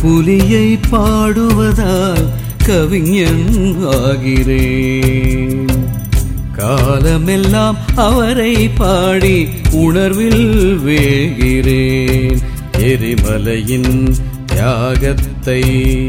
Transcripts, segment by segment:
கரும்புலியை பாடுவதால் கவிஞன் ஆகிறேன். காலமெல்லாம் அவரை பாடி உணர்வில் வேகிறேன். எரிமலையின் தியாகத்தை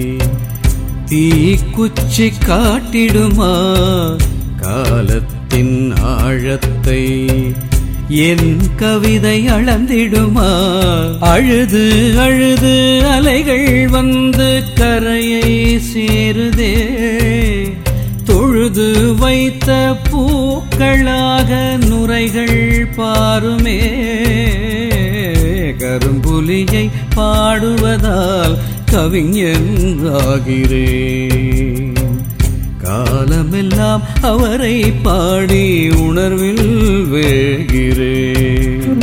தீக்குச்சி காட்டிடுமா? காலத்தின் ஆழத்தை என் கவிதை அளந்திடுமா? அழுது அழுது அலைகள் வந்து கரையை சேருதே. தொழுது வைத்த பூக்களாக நுரைகள் பாருமே. கரும்புலியை பாடுவதால் கவிஞன் ஆகிறேன். காலமெல்லாம் அவரை பாடி உணர்வில் வேகிறேன்.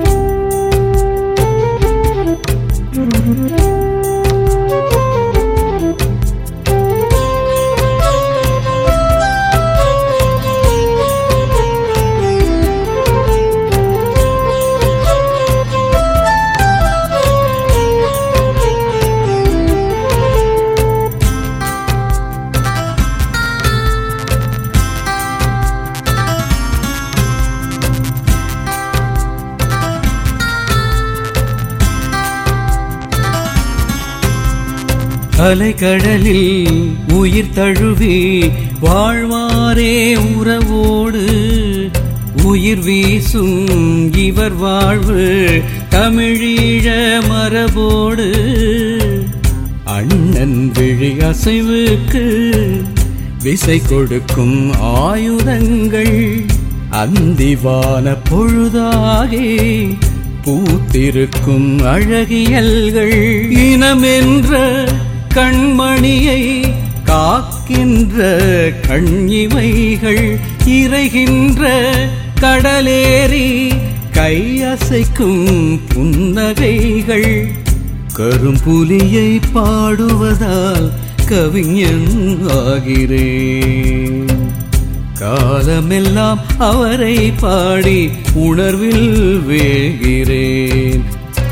அலைக்கடலில் உயிர் தழுவி வாழ்வாரே உறவோடு. உயிர் வீசும் இவர் வாழ்வு தமிழீழ மரபோடு. அண்ணன் விழி அசைவுக்கு விசை கொடுக்கும் ஆயுதங்கள் அந்திவான பொழுதாகி பூத்திருக்கும் அழகியல்கள். இனமென்ற கண்மணியை காக்கின்ற கண்ணிமைகள் இறைகின்ற கடலேறி கையசைக்கும் புன்னகைகள். கரும்புலியை பாடுவதால் கவிஞன் ஆகிறேன். காலமெல்லாம் அவரை பாடி உணர்வில் வேகிறேன்.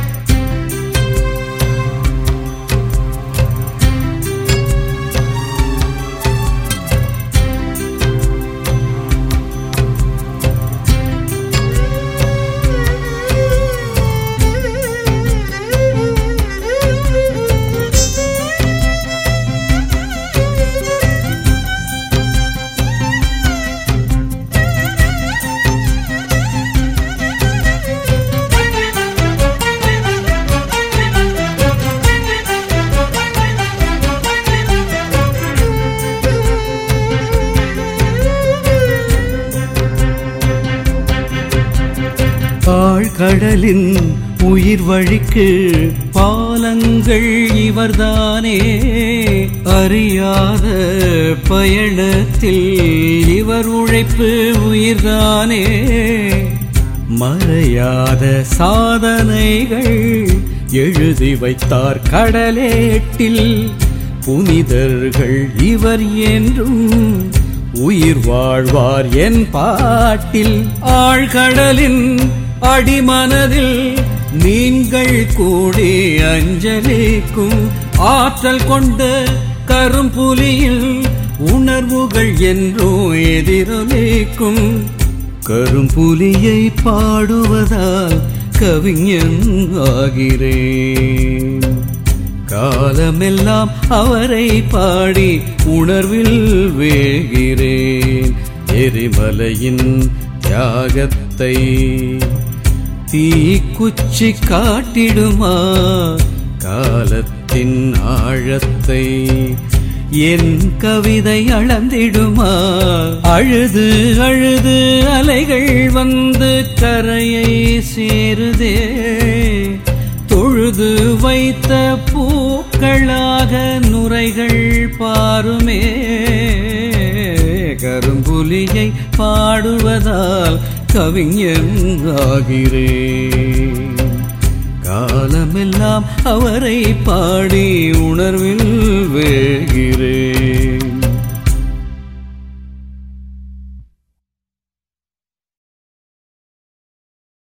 ஆழ்கடலின் உயிர் வழிக்கு பாலங்கள் இவர்தானே. அறியாத பயணத்தில் இவர் உழைப்பு உயிர்தானே. மறையாத சாதனைகள் எழுதி வைத்தார் கடலேட்டில். புனிதர்கள் இவர் என்றும் உயிர் வாழ்வார் என் பாட்டில். ஆழ்கடலின் அடிமனதில் நீங்கள் கூடி அஞ்சலிக்கும் ஆற்றல் கொண்ட கரும்புலியில் உணர்வுகள் என்றோ எதிரொலிக்கும். கரும்புலியை பாடுவதால் கவிஞன் ஆகிறேன். காலமெல்லாம் அவரை பாடி உணர்வில் வேகிறேன். எரிமலையின் தியாகத்தை தீக்குச்சி காட்டிடுமா? காலத்தின் ஆழத்தை என் கவிதை அளந்திடுமா? அழுது அழுது அலைகள் வந்து கரையை சேருதே. தொழுது வைத்த பூக்களாக நுரைகள் பாருமே. கரும்புலியை பாடுவதால் கவிஞன் ஆகிறேன். காலமெல்லாம் அவரை பாடி உணர்வில்